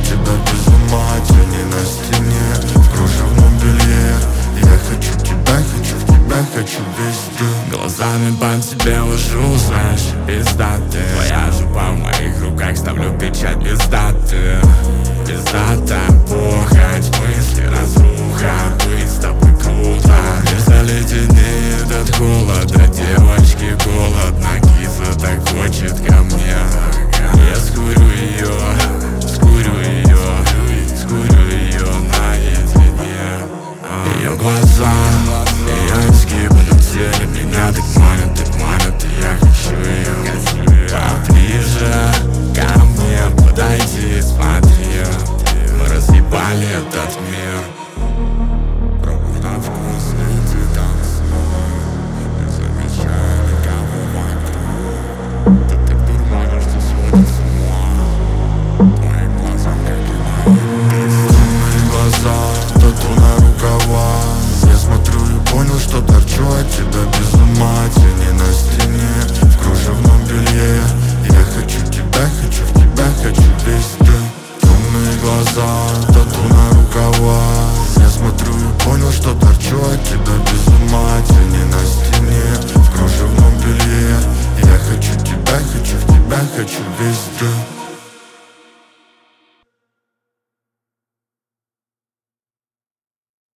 от тебя без ума. Тени на стене, в кружевном белье. Я хочу тебя, хочу в тебя, хочу везде. Глазами по тебе ложу, знаешь, пиздатый. Твоя жопа в моих руках, ставлю печать без даты. Пиздатая похоть, мысли разруха. Быть с тобой круто. Не заледенеет от холода, девочки голодно. Киса так хочет ко мне. Я скурю ее, скурю ее, скурю ее наедине. Ее глаза, ее изгибы на теле меня так манят, и я хочу ее поближе ко мне, подойди, смотри. Мы разъебали этот мир. Пробуй на вкус, иди танцуй. Не замечай никого вокруг. Ты так дурманишь, что сводит с ума. Твои глаза, как и мои песни. Темные глаза, тату на рукава. Я смотрю и понял, что торчу от тебя без ума. Тени на стене, в кружевном белье. Я хочу тебя, хочу в тебя, хочу везде. Темные глаза, тату на рукава. Я смотрю и понял, что торчу от тебя без ума. Тени на стене, в кружевном белье. Я хочу тебя, хочу в тебя, хочу везде.